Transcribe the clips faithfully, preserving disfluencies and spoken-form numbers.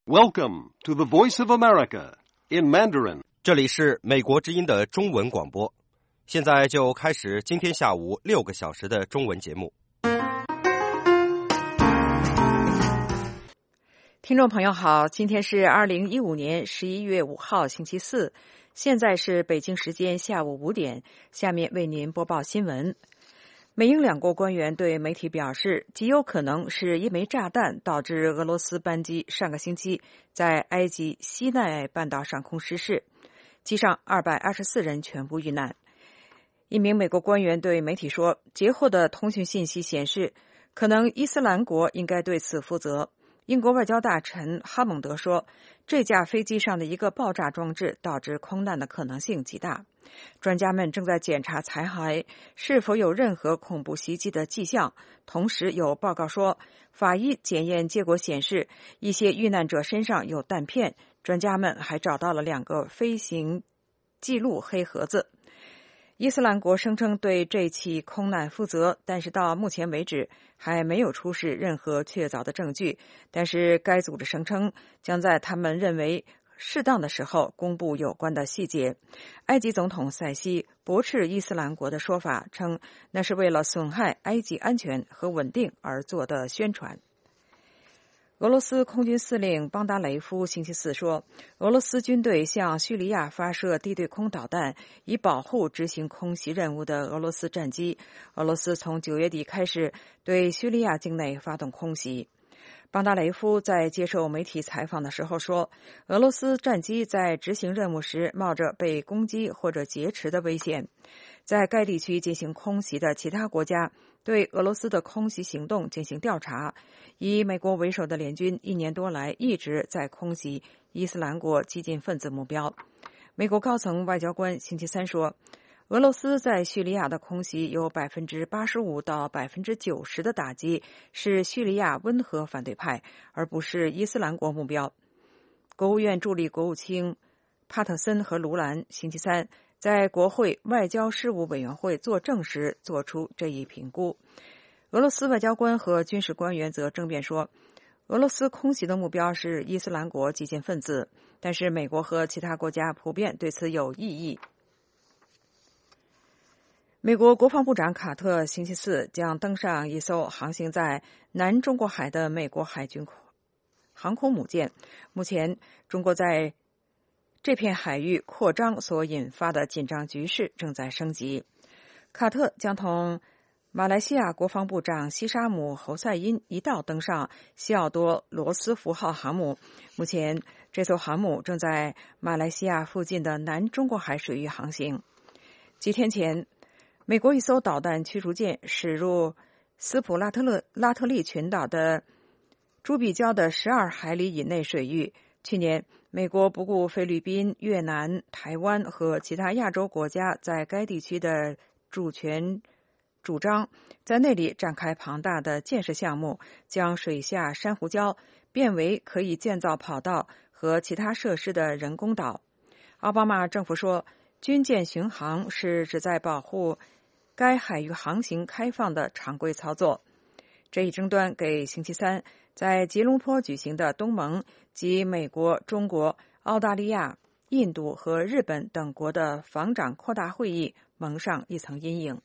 Welcome to the Voice of America in Mandarin. 这里是美国之音的中文广播，现在就开始今天下午六个小时的中文节目。 听众朋友好，今天是二零一五年十一月五号星期四，现在是北京时间下午五点，下面为您播报新闻。美英两国官员对媒体表示，极有可能是一枚炸弹导致俄罗斯班机上个星期在埃及西奈半岛上空失事，机上二百二十四人全部遇难。一名美国官员对媒体说，截获的通讯信息显示，可能伊斯兰国应该对此负责。英国外交大臣哈蒙德说，这架飞机上的一个爆炸装置导致空难的可能性极大。专家们正在检查残骸是否有任何恐怖袭击的迹象，同时有报告说，法医检验结果显示一些遇难者身上有弹片，专家们还找到了两个飞行记录黑盒子。伊斯兰国声称对这起空难负责，但是到目前为止还没有出示任何确凿的证据，但是该组织声称将在他们认为适当的时候公布有关的细节。埃及总统塞西驳斥伊斯兰国的说法，称那是为了损害埃及安全和稳定而做的宣传。俄罗斯空军司令邦达雷夫星期四说，俄罗斯军队向叙利亚发射地对空导弹，以保护执行空袭任务的俄罗斯战机。俄罗斯从九月底开始对叙利亚境内发动空袭。邦达雷夫在接受媒体采访的时候说，俄罗斯战机在执行任务时冒着被攻击或者劫持的危险。在该地区进行空袭的其他国家对俄罗斯的空袭行动进行调查，以美国为首的联军一年多来一直在空袭伊斯兰国激进分子目标。美国高层外交官星期三说，俄罗斯在叙利亚的空袭有 百分之八十五 到 百分之九十 的打击是叙利亚温和反对派，而不是伊斯兰国目标。国务院助理国务卿帕特森和卢兰星期三在国会外交事务委员会作证时做出这一评估。俄罗斯外交官和军事官员则争辩说，俄罗斯空袭的目标是伊斯兰国激进分子，但是美国和其他国家普遍对此有异议。美国国防部长卡特星期四将登上一艘航行在南中国海的美国海军航空母舰。目前，中国在这片海域扩张所引发的紧张局势正在升级。卡特将同马来西亚国防部长西沙姆侯赛因一道登上西奥多罗斯福号航母。目前，这艘航母正在马来西亚附近的南中国海水域航行。几天前，美国一艘导弹驱逐舰驶入斯普拉特勒拉特利群岛的朱比礁的十二海里以内水域。去年，美国不顾菲律宾、越南、台湾和其他亚洲国家在该地区的主权主张，在那里展开庞大的建设项目，将水下珊瑚礁变为可以建造跑道和其他设施的人工岛。奥巴马政府说，军舰巡航是旨在保护该海域航行开放的常规操作。这一争端给星期三在吉隆坡举行的东盟及美国、中国、澳大利亚、印度和日本等国的防长扩大会议蒙上一层阴影。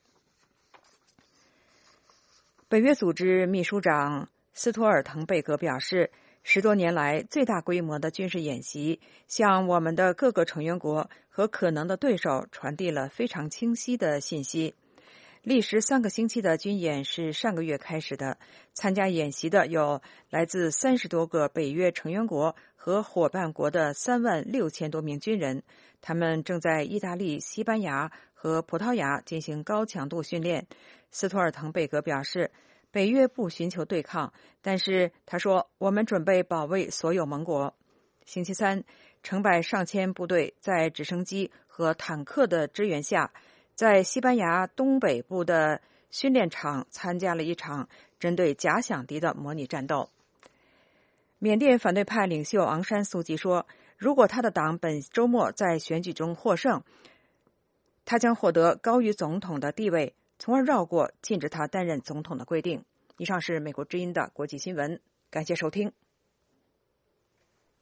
北约组织秘书长斯托尔滕贝格表示，十多年来最大规模的军事演习向我们的各个成员国和可能的对手传递了非常清晰的信息。历时三个星期的军演是上个月开始的，参加演习的有来自三十多个北约成员国和伙伴国的三万六千多名军人，他们正在意大利、西班牙和葡萄牙进行高强度训练。斯托尔滕贝格表示，北约不寻求对抗，但是他说，我们准备保卫所有盟国。星期三，成百上千部队在直升机和坦克的支援下，在西班牙东北部的训练场参加了一场针对假想敌的模拟战斗。缅甸反对派领袖昂山素季说，如果他的党本周末在选举中获胜，他将获得高于总统的地位，从而绕过禁止他担任总统的规定。以上是美国之音的国际新闻，感谢收听。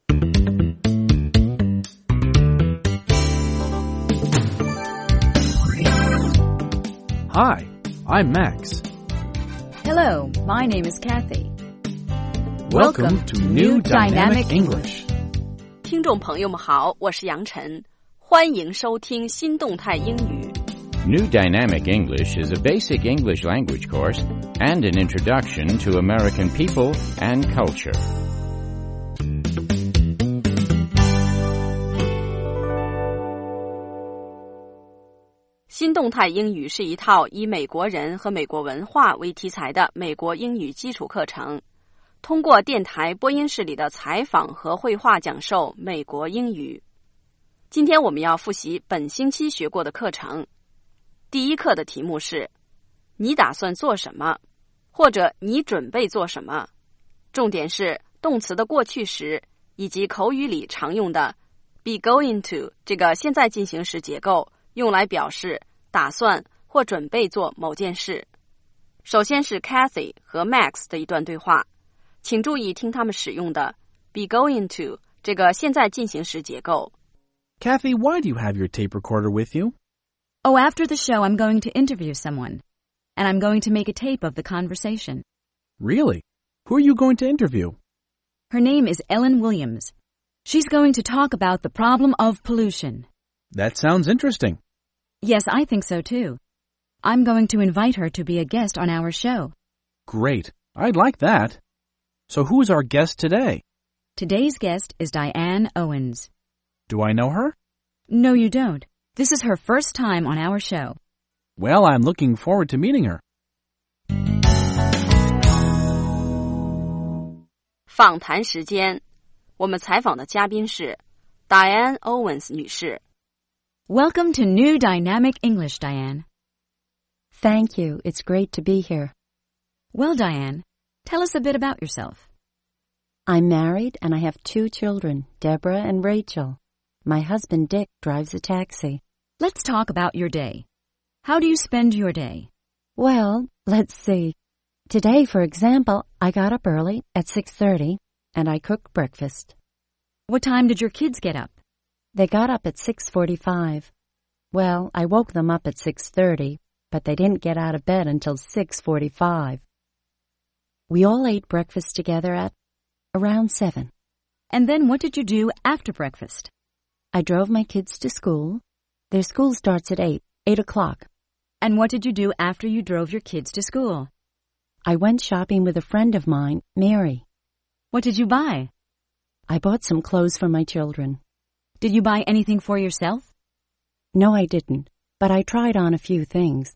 Hi, I'm Max. Hello, my name is Kathy. Welcome to New Dynamic English. 听众朋友们好，我是杨晨，欢迎收听新动态英语。 New Dynamic English is a basic English language course and an introduction to American people and culture. 新动态英语是一套以美国人和美国文化为题材的美国英语基础课程，通过电台播音室里的采访和绘画讲授美国英语。今天我们要复习本星期学过的课程。第一课的题目是你打算做什么，或者你准备做什么，重点是动词的过去时以及口语里常用的 be going to 这个现在进行时结构，用来表示打算或准备做某件事。首先是 Kathy 和 Max 的一段对话，请注意听他们使用的 be going to 这个现在进行时结构。 Kathy, why do you have your tape recorder with you? Oh, after the show, I'm going to interview someone, and I'm going to make a tape of the conversation. Really? Who are you going to interview? Her name is Ellen Williams. She's going to talk about the problem of pollution. That sounds interesting. Yes, I think so too. I'm going to invite her to be a guest on our show. Great. I'd like that. So who's our guest today? Today's guest is Diane Owens. Do I know her? No, you don't. This is her first time on our show. Well, I'm looking forward to meeting her. 访谈时间，我们采访的嘉宾是 Diane Owens 女士。 Welcome to New Dynamic English, Diane. Thank you. It's great to be here. Well, Diane, tell us a bit about yourself. I'm married and I have two children, Deborah and Rachel. My husband, Dick, drives a taxi. Let's talk about your day. How do you spend your day? Well, let's see. Today, for example, I got up early at six thirty and I cooked breakfast. What time did your kids get up? They got up at six forty-five. Well, I woke them up at six thirty, but they didn't get out of bed until six forty-five. We all ate breakfast together at around seven. And then what did you do after breakfast? I drove my kids to school. Their school starts at eight, eight o'clock. And what did you do after you drove your kids to school? I went shopping with a friend of mine, Mary. What did you buy? I bought some clothes for my children. Did you buy anything for yourself? No, I didn't, but I tried on a few things.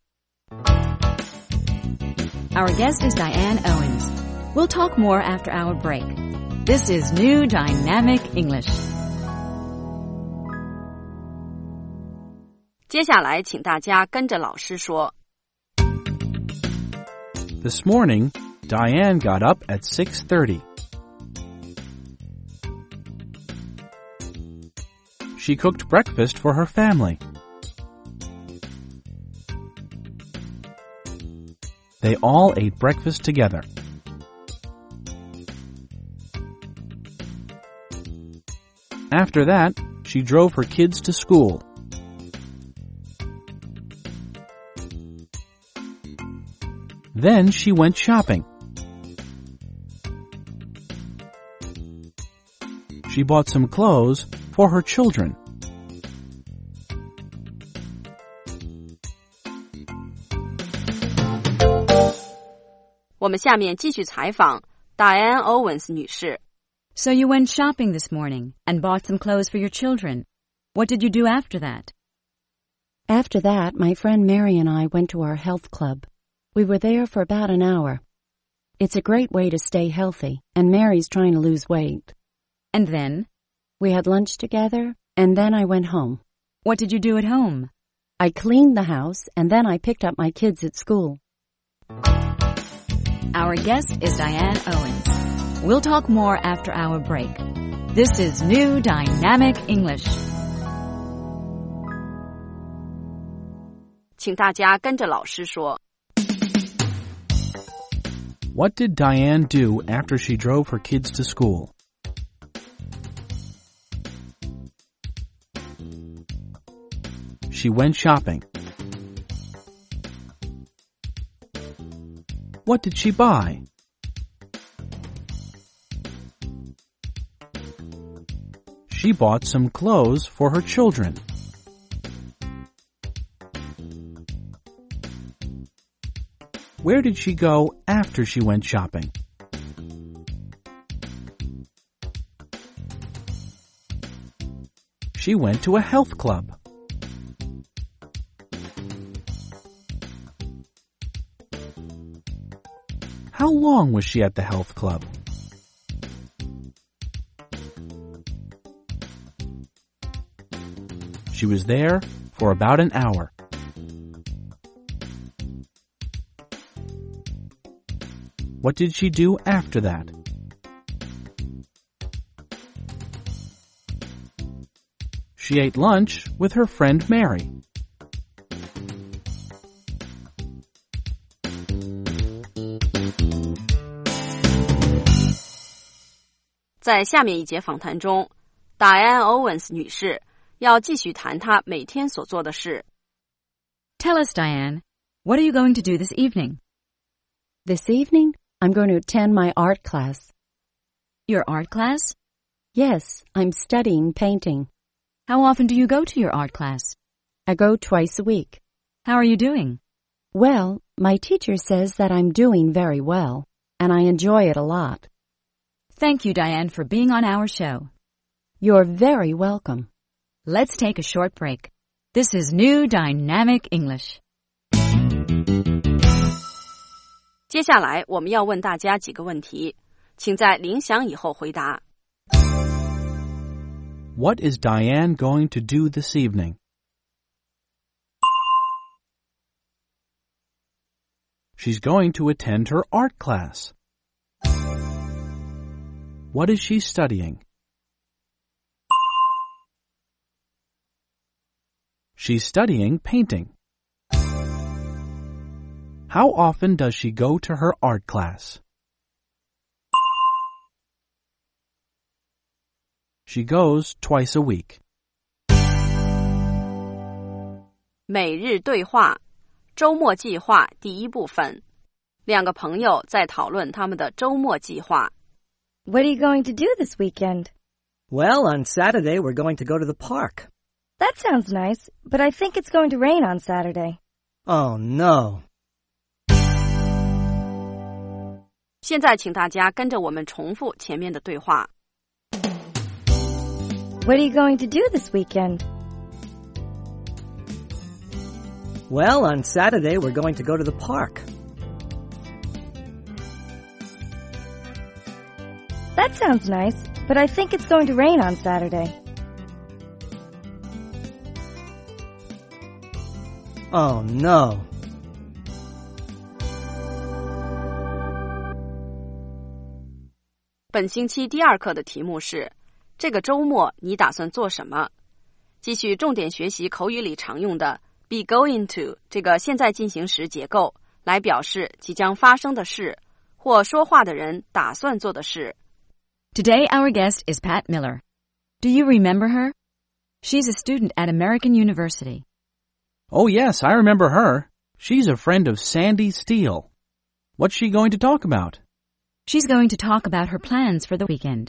Our guest is Diane Owens. We'll talk more after our break. This is New Dynamic English. 接下来请大家跟着老师说。 This morning, Diane got up at six thirty. She cooked breakfast for her family. They all ate breakfast together. After that, she drove her kids to school. Then she went shopping. She bought some clothes for her children. 《我们下面继续采访 Diane Owens 女士。 So you went shopping this morning and bought some clothes for your children. What did you do after that? After that, my friend Mary and I went to our health club. We were there for about an hour. It's a great way to stay healthy, and Mary's trying to lose weight. And then? We had lunch together, and then I went home. What did you do at home? I cleaned the house, and then I picked up my kids at school. Our guest is Diane Owens. We'll talk more after our break. This is New Dynamic English. 请大家跟着老师说。 What did Diane do after she drove her kids to school? She went shopping. What did she buy? She bought some clothes for her children. Where did she go after she went shopping? She went to a health club. How long was she at the health club? She was there for about an hour. What did she do after that? She ate lunch with her friend Mary. 在下面一节访谈中 Diane Owens 女士要继续谈她每天所做的事。 Tell us, Diane, what are you going to do this evening? This evening, I'm going to attend my art class. Your art class? Yes, I'm studying painting. How often do you go to your art class? I go twice a week. How are you doing? Well, my teacher says that I'm doing very well, and I enjoy it a lot. Thank you, Diane, for being on our show. You're very welcome. Let's take a short break. This is New Dynamic English. 接下来我们要问大家几个问题，请在铃响以后回答。 What is Diane going to do this evening? She's going to attend her art class. What is she studying? She's studying painting. How often does she go to her art class? She goes twice a week. 每日对话，周末计划第一部分。两个朋友在讨论他们的周末计划。 What are you going to do this weekend? Well, on Saturday we're going to go to the park. That sounds nice, but I think it's going to rain on Saturday. Oh, no. 现在请大家跟着我们重复前面的对话。 What are you going to do this weekend? Well, on Saturday we're going to go to the park. That sounds nice, but I think it's going to rain on Saturday. Oh, no. 本星期第二课的题目是这个周末你打算做什么？继续重点学习口语里常用的 be going to 这个现在进行时结构，来表示即将发生的事或说话的人打算做的事。 Today our guest is Pat Miller. Do you remember her? She's a student at American University. Oh, yes, I remember her. She's a friend of Sandy Steele. What's she going to talk about? She's going to talk about her plans for the weekend.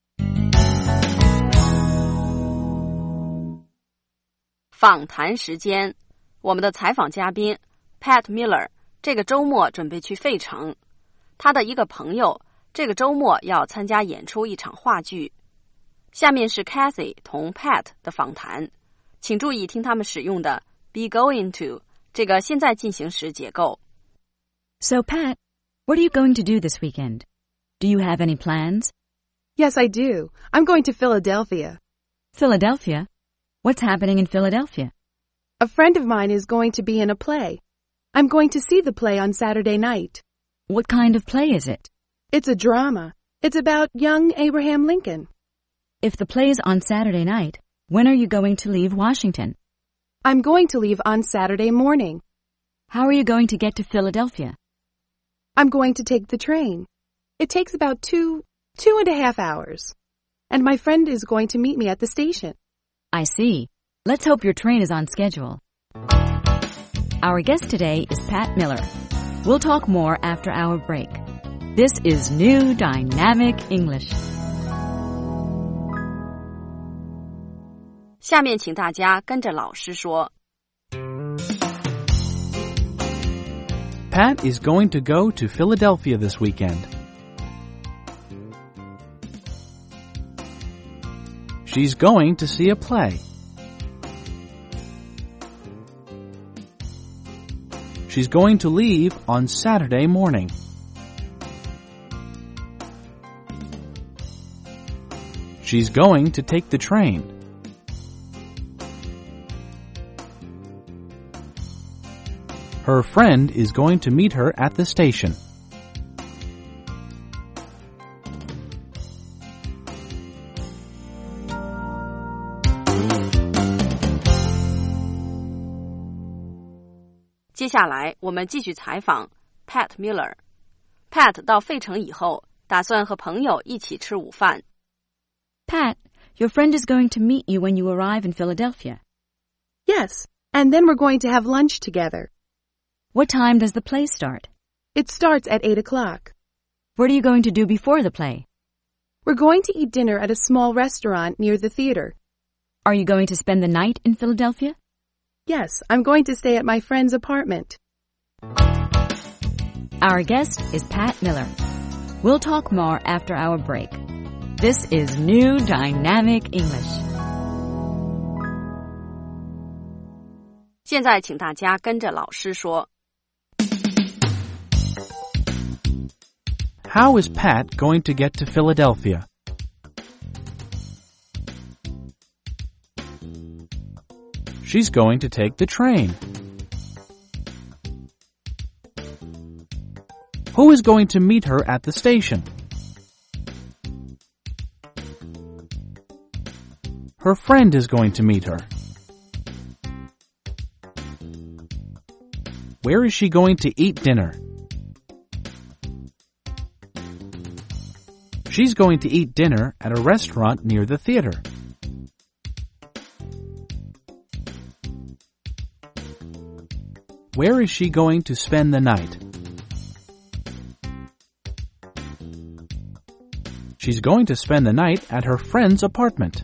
访谈时间，我们的采访嘉宾 Pat Miller 这个周末准备去费城，他的一个朋友这个周末要参加演出一场话剧。下面是 Cathy 同 Pat 的访谈，请注意听他们使用的 be going to 这个现在进行时结构。 So Pat, what are you going to do this weekend? Do you have any plans? Yes, I do. I'm going to Philadelphia. Philadelphia? What's happening in Philadelphia? A friend of mine is going to be in a play. I'm going to see the play on Saturday night. What kind of play is it? It's a drama. It's about young Abraham Lincoln. If the play's on Saturday night, when are you going to leave Washington? I'm going to leave on Saturday morning. How are you going to get to Philadelphia? I'm going to take the train. It takes about two, two and a half hours. And my friend is going to meet me at the station. I see. Let's hope your train is on schedule. Our guest today is Pat Miller. We'll talk more after our break. This is New Dynamic English. 下面请大家跟着老师说。 Pat is going to go to Philadelphia this weekend. She's going to see a play. She's going to leave on Saturday morning. She's going to take the train. Her friend is going to meet her at the station. 接下来我们继续采访 Pat Miller。Pat 到费城以后，打算和朋友一起吃午饭。 Pat, your friend is going to meet you when you arrive in Philadelphia. Yes, and then we're going to have lunch together. What time does the play start? It starts at eight o'clock. What are you going to do before the play? We're going to eat dinner at a small restaurant near the theater. Are you going to spend the night in Philadelphia? Yes, I'm going to stay at my friend's apartment. Our guest is Pat Miller. We'll talk more after our break. This is New Dynamic English. 现在请大家跟着老师说。 How is Pat going to get to Philadelphia? She's going to take the train. Who is going to meet her at the station? Her friend is going to meet her. Where is she going to eat dinner? She's going to eat dinner at a restaurant near the theater. Where is she going to spend the night? She's going to spend the night at her friend's apartment.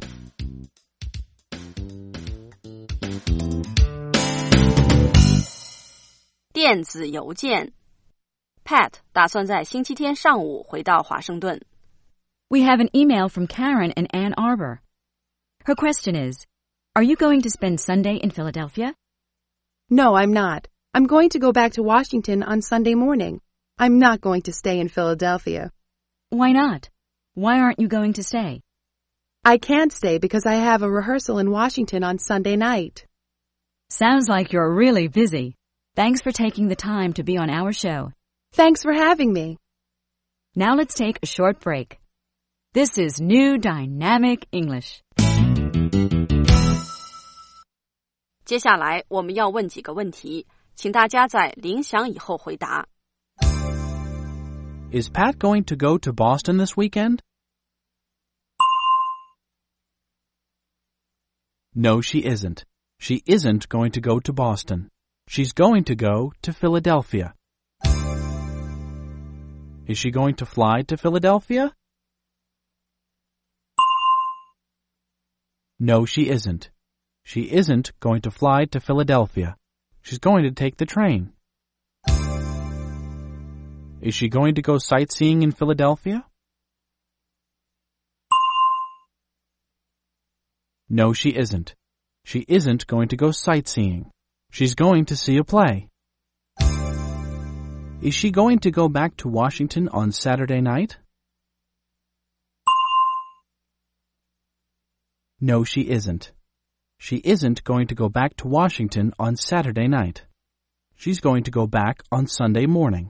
"电子邮件 Pat 打算在星期天上午回到华盛顿。 We have an email from Karen in Ann Arbor. Her question is, are you going to spend Sunday in Philadelphia? No, I'm not. I'm going to go back to Washington on Sunday morning. I'm not going to stay in Philadelphia. Why not? Why aren't you going to stay? I can't stay because I have a rehearsal in Washington on Sunday night. Sounds like you're really busy. Thanks for taking the time to be on our show. Thanks for having me. Now let's take a short break. This is New Dynamic English. 接下来我们要问几个问题，请大家在铃响以后回答。 Is Pat going to go to Boston this weekend? No, she isn't. She isn't going to go to Boston. She's going to go to Philadelphia. Is she going to fly to Philadelphia? No, she isn't. She isn't going to fly to Philadelphia. She's going to take the train. Is she going to go sightseeing in Philadelphia? No, she isn't. She isn't going to go sightseeing. She's going to see a play. Is she going to go back to Washington on Saturday night? No, she isn't. She isn't going to go back to Washington on Saturday night. She's going to go back on Sunday morning.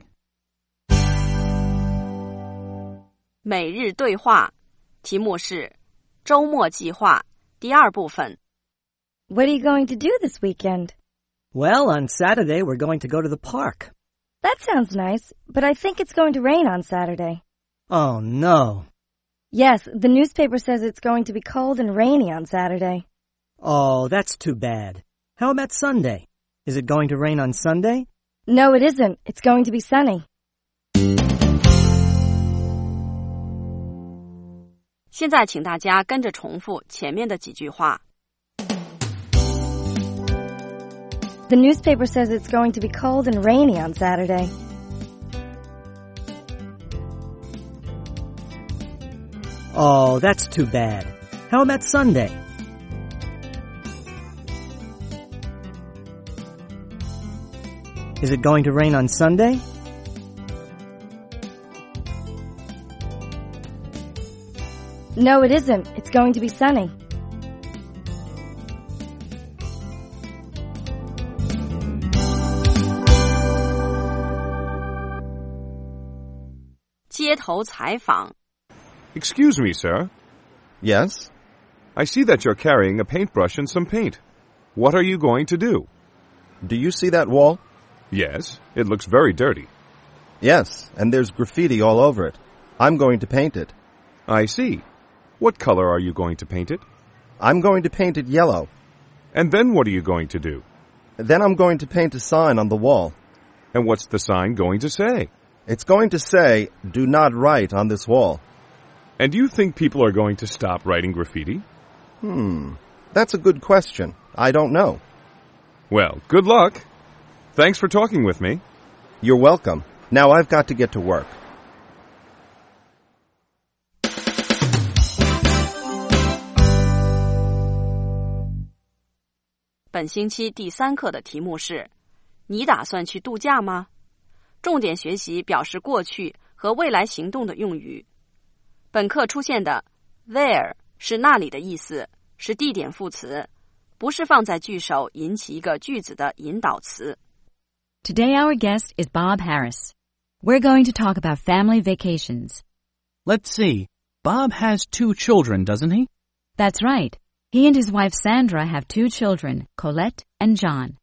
每日对话，题目是周末计划，第二部分。 What are you going to do this weekend? Well, on Saturday we're going to go to the park. That sounds nice, but I think it's going to rain on Saturday. Oh, no. Yes, the newspaper says it's going to be cold and rainy on Saturday. Oh, that's too bad. How about Sunday? Is it going to rain on Sunday? No, it isn't. It's going to be sunny. 现在请大家跟着重复前面的几句话。 The newspaper says it's going to be cold and rainy on Saturday. Oh, that's too bad. How about Sunday? Is it going to rain on Sunday? No, it isn't. It's going to be sunny. 街头采访。 Excuse me, sir. Yes? I see that you're carrying a paintbrush and some paint. What are you going to do? Do you see that wall? Yes, it looks very dirty. Yes, and there's graffiti all over it. I'm going to paint it. I see. What color are you going to paint it? I'm going to paint it yellow. And then what are you going to do? Then I'm going to paint a sign on the wall. And what's the sign going to say? It's going to say, "Do not write on this wall." And do you think people are going to stop writing graffiti? Hmm, that's a good question. I don't know. Well, good luck. Thanks for talking with me. You're welcome. Now I've got to get to work. 本星期第三课的题目是：你打算去度假吗？重点学习表示过去和未来行动的用语。本课出现的 there 是那里的意思，是地点副词，不是放在句首引起一个句子的引导词。 Today our guest is Bob Harris. We're going to talk about family vacations. Let's see. Bob has two children, doesn't he? That's right. He and his wife Sandra have two children, Colette and John.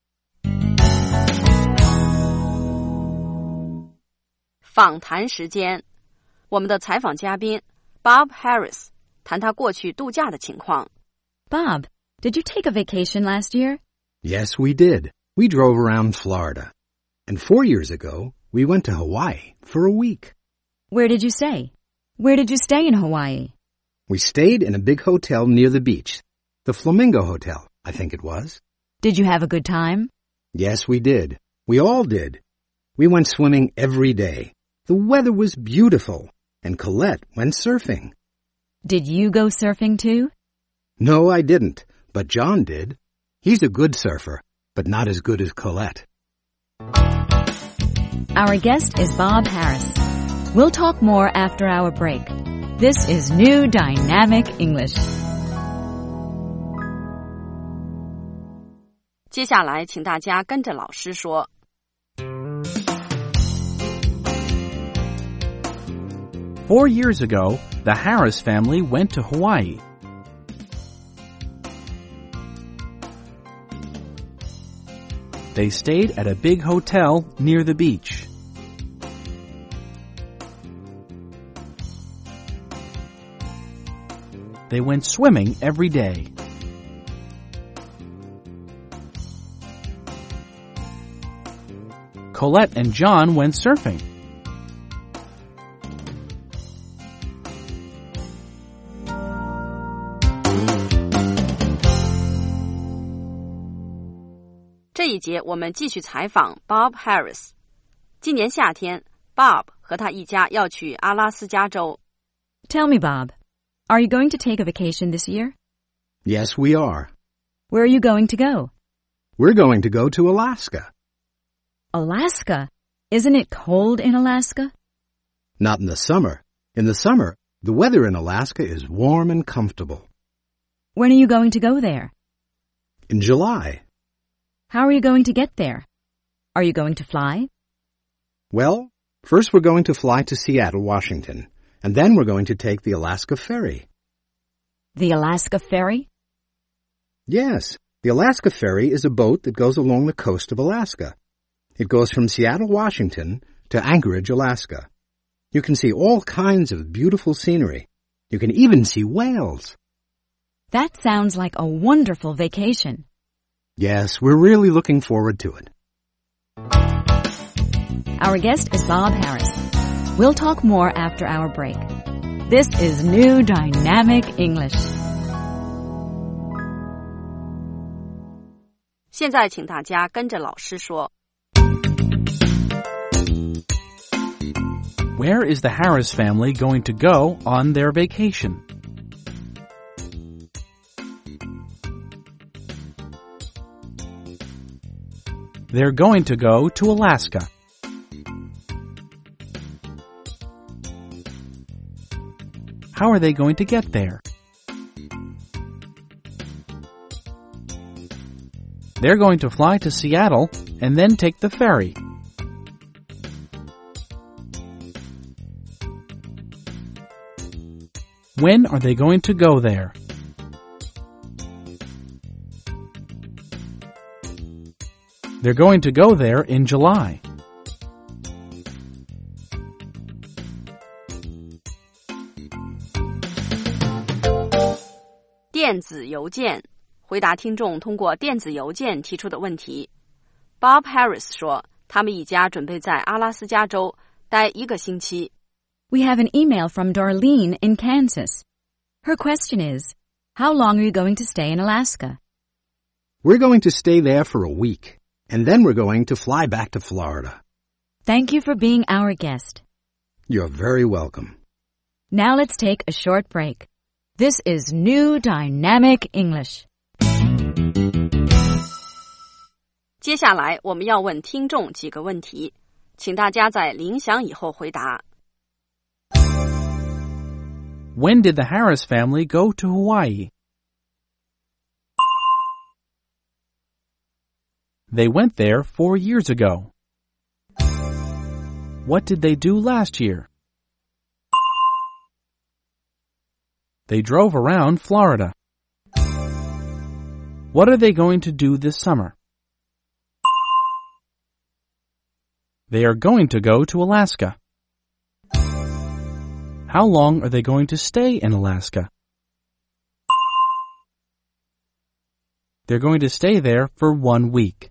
访谈时间，我们的采访嘉宾 Bob Harris 谈他过去度假的情况。 Bob, did you take a vacation last year? Yes, we did. We drove around Florida. And four years ago, we went to Hawaii for a week. Where did you stay? Where did you stay in Hawaii? We stayed in a big hotel near the beach. The Flamingo Hotel, I think it was. Did you have a good time? Yes, we did. We all did. We went swimming every day. The weather was beautiful, and Colette went surfing. Did you go surfing too? No, I didn't, but John did. He's a good surfer, but not as good as Colette. Our guest is Bob Harris. We'll talk more after our break. This is New Dynamic English. 接下来，请大家跟着老师说。 Four years ago, the Harris family went to Hawaii. They stayed at a big hotel near the beach. They went swimming every day. Colette and John went surfing. "这一节我们继续采访 Bob Harris。今年夏天 ，Bob 和他一家要去阿拉斯加州。 Tell me, Bob, are you going to take a vacation this year? Yes, we are. Where are you going to go? We're going to go to Alaska. Alaska? Isn't it cold in Alaska? Not in the summer. In the summer, the weather in Alaska is warm and comfortable. When are you going to go there? In July. How are you going to get there? Are you going to fly? Well, first we're going to fly to Seattle, Washington, and then we're going to take the Alaska Ferry. The Alaska Ferry? Yes, the Alaska Ferry is a boat that goes along the coast of Alaska. It goes from Seattle, Washington to Anchorage, Alaska. You can see all kinds of beautiful scenery. You can even see whales. That sounds like a wonderful vacation. Yes, we're really looking forward to it. Our guest is Bob Harris. We'll talk more after our break. This is New Dynamic English. 现在请大家跟着老师说。 Where is the Harris family going to go on their vacation? They're going to go to Alaska. How are they going to get there? They're going to fly to Seattle and then take the ferry. When are they going to go there? They're going to go there in July. 《电子邮件》回答听众通过电子邮件提出的问题。Bob Harris 说，他们一家准备在阿拉斯加州待一个星期。 We have an email from Darlene in Kansas. Her question is, how long are you going to stay in Alaska? We're going to stay there for a week, and then we're going to fly back to Florida. Thank you for being our guest. You're very welcome. Now let's take a short break. This is New Dynamic English. 接下来我们要问听众几个问题，请大家在铃响以后回答。 When did the Harris family go to Hawaii? They went there four years ago. What did they do last year? They drove around Florida. What are they going to do this summer? They are going to go to Alaska. How long are they going to stay in Alaska? They're going to stay there for one week.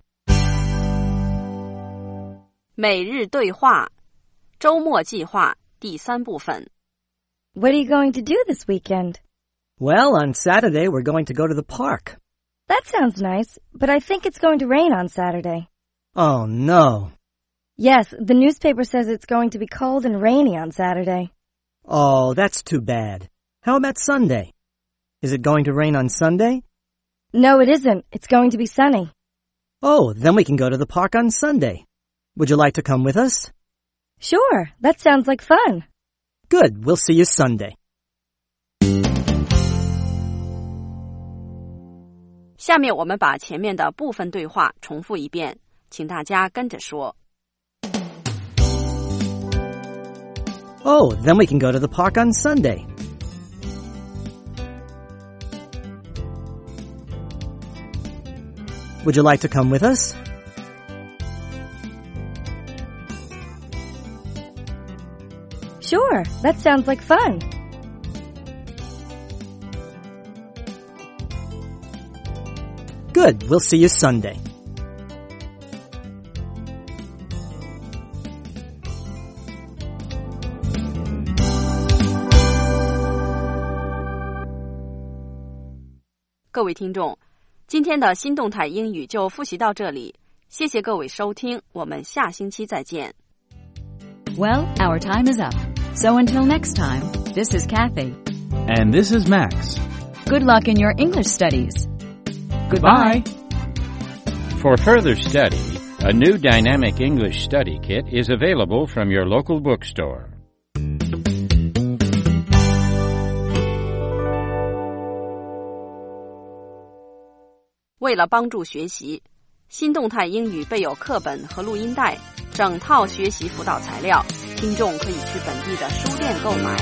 每日对话，周末计划第三部分。 What are you going to do this weekend? Well, on Saturday we're going to go to the park. That sounds nice, but I think it's going to rain on Saturday. Oh, no. Yes, the newspaper says it's going to be cold and rainy on Saturday. Oh, that's too bad. How about Sunday? Is it going to rain on Sunday? No, it isn't. It's going to be sunny. Oh, then we can go to the park on Sunday. Would you like to come with us? Sure, that sounds like fun. Good, we'll see you Sunday. 下面我们把前面的部分对话重复一遍，请大家跟着说。 Oh, then we can go to the park on Sunday. Would you like to come with us? Sure, that sounds like fun. Good, we'll see you Sunday. 各位听众，今天的新动态英语就复习到这里，谢谢各位收听，我们下星期再见。 Well, our time is up. So until next time, this is Kathy. And this is Max. Good luck in your English studies. Goodbye. For further study, a new Dynamic English Study Kit is available from your local bookstore. 为了帮助学习，新动态英语备有课本和录音带，整套学习辅导材料，听众可以去本地的书店购买。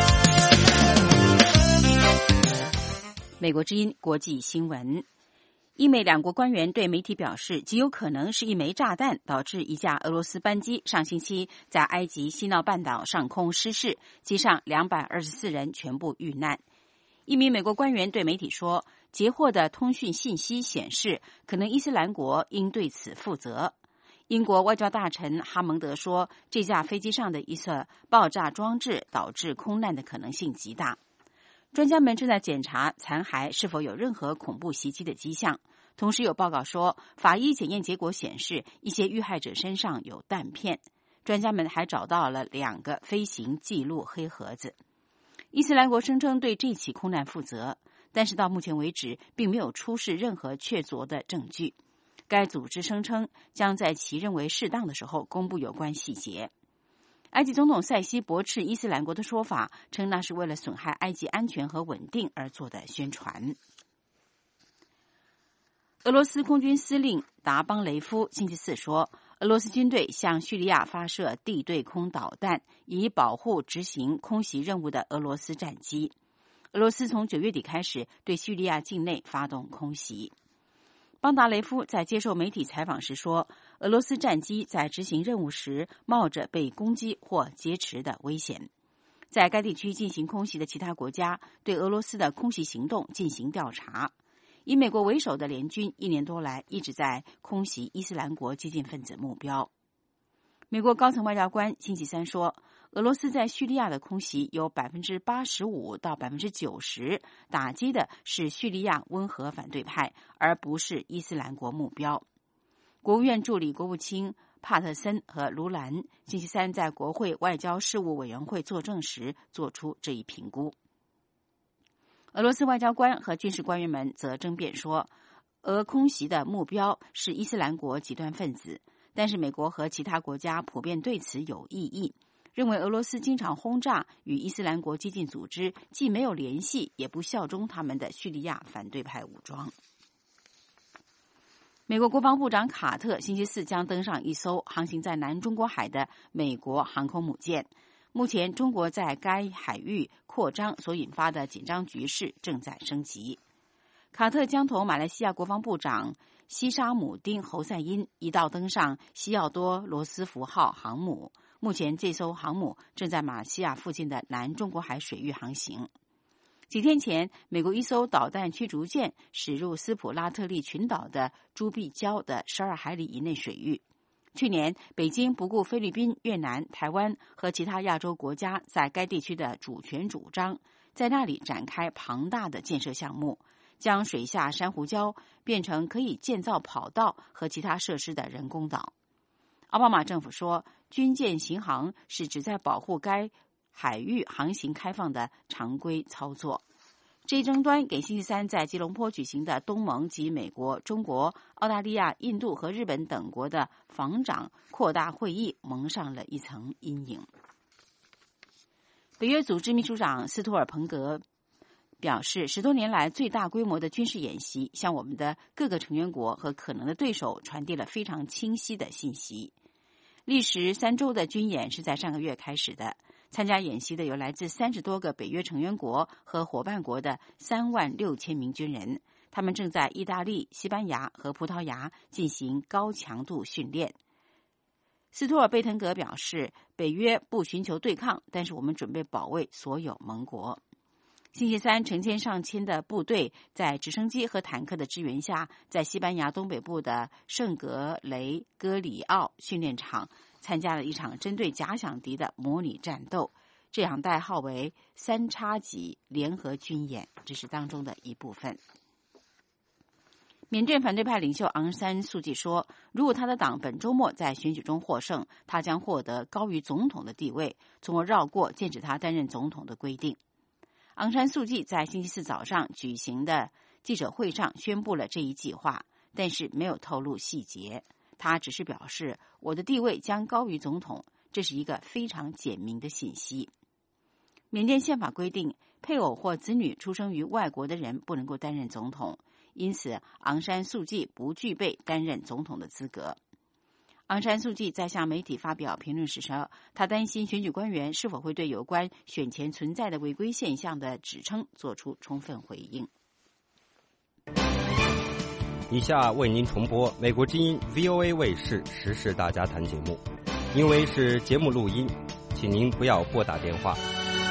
美国之音国际新闻。 英美两国官员对媒体表示，极有可能是一枚炸弹导致一架俄罗斯班机上星期在埃及西奈半岛上空失事，机上两百二十四人全部遇难。一名美国官员对媒体说，截获的通讯信息显示，可能伊斯兰国应对此负责。英国外交大臣哈蒙德说，这架飞机上的一侧爆炸装置导致空难的可能性极大。专家们正在检查残骸是否有任何恐怖袭击的迹象，同时有报告说，法医检验结果显示一些遇害者身上有弹片。专家们还找到了两个飞行记录黑盒子。伊斯兰国声称对这起空难负责，但是到目前为止并没有出示任何确凿的证据。该组织声称将在其认为适当的时候公布有关细节。埃及总统塞西驳斥伊斯兰国的说法，称那是为了损害埃及安全和稳定而做的宣传。俄罗斯空军司令达邦雷夫星期四说，俄罗斯军队向叙利亚发射地对空导弹，以保护执行空袭任务的俄罗斯战机。俄罗斯从九月底开始对叙利亚境内发动空袭。邦达雷夫在接受媒体采访时说，俄罗斯战机在执行任务时冒着被攻击或劫持的危险。在该地区进行空袭的其他国家对俄罗斯的空袭行动进行调查。以美国为首的联军一年多来一直在空袭伊斯兰国激进分子目标。美国高层外交官星期三说，俄罗斯在叙利亚的空袭有 百分之八十五 到 百分之九十 打击的是叙利亚温和反对派，而不是伊斯兰国目标。国务院助理国务卿帕特森和卢兰星期三在国会外交事务委员会作证时做出这一评估。俄罗斯外交官和军事官员们则争辩说，俄空袭的目标是伊斯兰国极端分子，但是美国和其他国家普遍对此有异议，认为俄罗斯经常轰炸与伊斯兰国激进组织既没有联系也不效忠他们的叙利亚反对派武装。美国国防部长卡特星期四将登上一艘航行在南中国海的美国航空母舰。目前中国在该海域扩张所引发的紧张局势正在升级。卡特将同马来西亚国防部长西沙姆丁侯赛因一道登上西奥多罗斯福号航母。目前这艘航母正在马来西亚附近的南中国海水域航行。几天前，美国一艘导弹驱逐舰驶入斯普拉特利群岛的朱碧礁的十二海里以内水域。去年，北京不顾菲律宾、越南、台湾和其他亚洲国家在该地区的主权主张，在那里展开庞大的建设项目，将水下珊瑚礁变成可以建造跑道和其他设施的人工岛。奥巴马政府说，军舰行航是指在保护该海域航行开放的常规操作。这一争端给星期三在吉隆坡举行的东盟及美国、中国、澳大利亚、印度和日本等国的防长扩大会议蒙上了一层阴影。北约组织秘书长斯托尔彭格表示，十多年来最大规模的军事演习向我们的各个成员国和可能的对手传递了非常清晰的信息。历时三周的军演是在上个月开始的。参加演习的有来自三十多个北约成员国和伙伴国的三万六千名军人，他们正在意大利、西班牙和葡萄牙进行高强度训练。斯托尔贝滕格表示，北约不寻求对抗，但是我们准备保卫所有盟国。星期三，成千上千的部队在直升机和坦克的支援下，在西班牙东北部的圣格雷戈里奥训练场参加了一场针对假想敌的模拟战斗，这场代号为三叉戟联合军演，这是当中的一部分。缅甸反对派领袖昂山素季说，如果他的党本周末在选举中获胜，他将获得高于总统的地位，从而绕过禁止他担任总统的规定。昂山素季在星期四早上举行的记者会上宣布了这一计划，但是没有透露细节。他只是表示，我的地位将高于总统，这是一个非常简明的信息。缅甸宪法规定，配偶或子女出生于外国的人不能够担任总统，因此昂山素季不具备担任总统的资格。昂山素季在向媒体发表评论时说，他担心选举官员是否会对有关选前存在的违规现象的指称做出充分回应。 以下为您重播美国之音 V O A 卫视时事大家谈节目，因为是节目录音，请您不要拨打电话。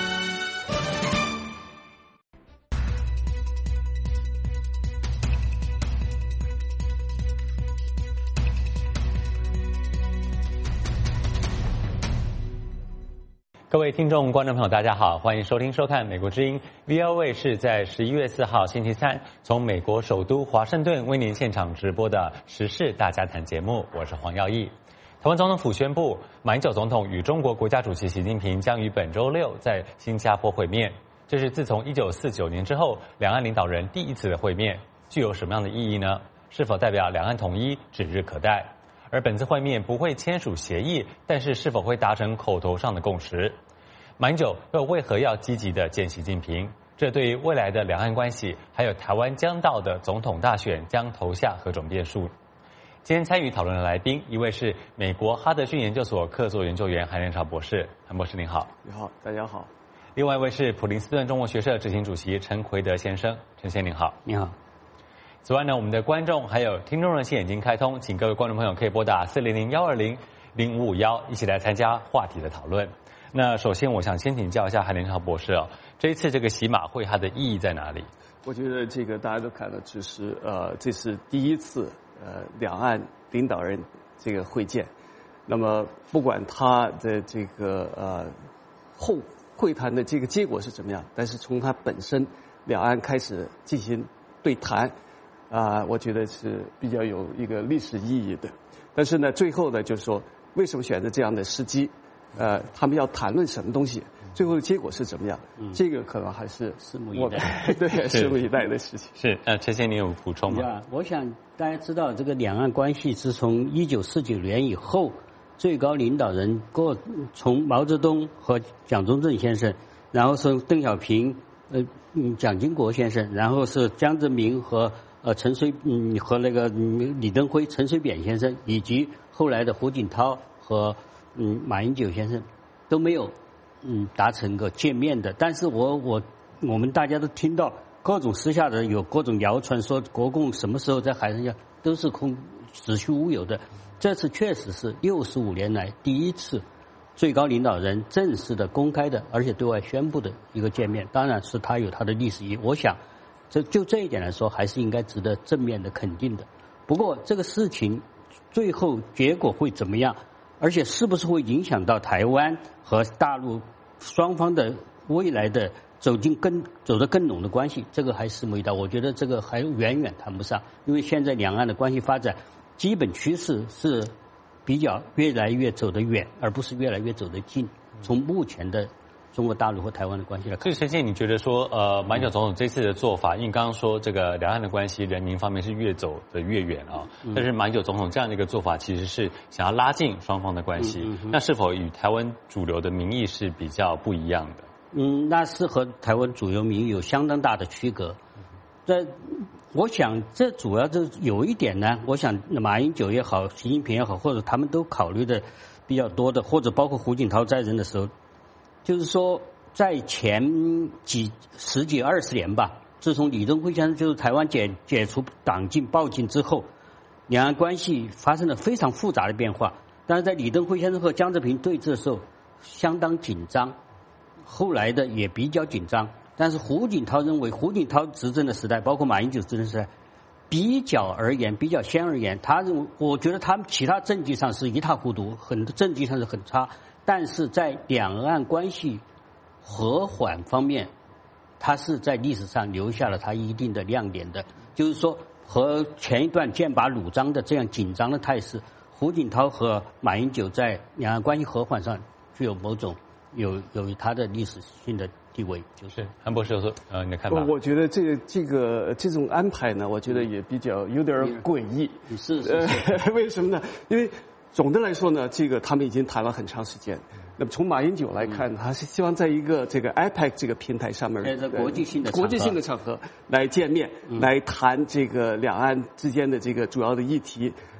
各位听众、观众朋友，大家好，欢迎收听、收看美国之音 V O A 卫视在十一月四号星期三从美国首都华盛顿为您现场直播的时事大家谈节目，我是黄耀义。台湾总统府宣布，马英九总统与中国国家主席习近平将于本周六在新加坡会面，这是自从一九四九年之后两岸领导人第一次的会面，具有什么样的意义呢？是否代表两岸统一指日可待？而本次会面不会签署协议，但是是否会达成口头上的共识？马英九又为何要积极的见习近平？这对于未来的两岸关系，还有台湾将到的总统大选将投下何种变数？今天参与讨论的来宾，一位是美国哈德逊研究所客座研究员韩仁潮博士，韩博士您好。 你好，大家好。 另外一位是普林斯顿中国学社执行主席陈奎德先生，陈先生您好。 你好。 此外呢，我们的观众还有听众热线已经开通，请各位观众朋友可以拨打四零零幺二零零五五幺，一起来参加话题的讨论。那首先，我想先请教一下韩仁潮博士哦，这一次这个习马会它的意义在哪里？ 我觉得这个大家都看了，就是呃，这是第一次呃两岸领导人这个会见。那么不管他的这个呃后会谈的这个结果是怎么样，但是从它本身两岸开始进行对谈啊、呃，我觉得是比较有一个历史意义的。但是呢，最后呢，就是说为什么选择这样的时机？呃，他们要谈论什么东西，最后的结果是怎么样？嗯、这个可能还是拭目以待， 对，拭目以待的事情。 是，呃，陈先生，你有补充吗？ 我想大家知道，这个两岸关系是从一九四九年以后，最高领导人过从毛泽东和蒋中正先生，然后是邓小平、呃，嗯，蒋经国先生，然后是江泽民和呃陈水嗯和那个、嗯、李登辉、陈水扁先生，以及后来的胡锦涛和。嗯，马英九先生都没有嗯达成个见面的，但是我我我们大家都听到各种私下的有各种谣传说国共什么时候在海上要都是空子虚乌有的。这次确实是六十五年来第一次最高领导人正式的、公开的，而且对外宣布的一个见面，当然是它有它的历史意义。我想，这就这一点来说，还是应该值得正面的肯定的。不过这个事情最后结果会怎么样？而且是不是会影响到台湾和大陆双方的未来的走进更走得更浓的关系？这个还拭目以待。我觉得这个还远远谈不上，因为现在两岸的关系发展基本趋势是比较越来越走得远，而不是越来越走得近。从目前的中国大陆和台湾的关系来看， 所以陈先生，你觉得说，呃，马英九总统这次的做法，因为刚刚说这个两岸的关系，人民方面是越走的越远啊、嗯，但是马英九总统这样的一个做法，其实是想要拉近双方的关系，嗯嗯、那是否与台湾主流的民意是比较不一样的？ 嗯，那是和台湾主流民意有相当大的区隔。这，我想这主要就有一点呢，我想马英九也好，习近平也好，或者他们都考虑的比较多的，或者包括胡锦涛在任的时候。就是说，在前几十几二十年吧，自从李登辉先生就是台湾解解除党禁报禁之后，两岸关系发生了非常复杂的变化。但是在李登辉先生和江泽民对峙的时候，相当紧张，后来的也比较紧张。但是胡锦涛认为，胡锦涛执政的时代，包括马英九执政时代，比较而言，比较先而言，他认为，我觉得他们其他政绩上是一塌糊涂，很政绩上是很差。但是在两岸关系和缓方面，它是在历史上留下了它一定的亮点的。就是说，和前一段剑拔弩张的这样紧张的态势，胡锦涛和马英九在两岸关系和缓上具有某种有有它的历史性的地位。就是韩博士说，呃，你的看法？ 我觉得这个这个这种安排呢，我觉得也比较有点诡异。 是是是、 呃，为什么呢？因为总的来说呢，这个他们已经谈了很长时间。那么从马英九来看，他是希望在一个这个 I P E C 这个平台上面， 在国际性的国际性的场合来见面，来谈这个两岸之间的这个主要的议题。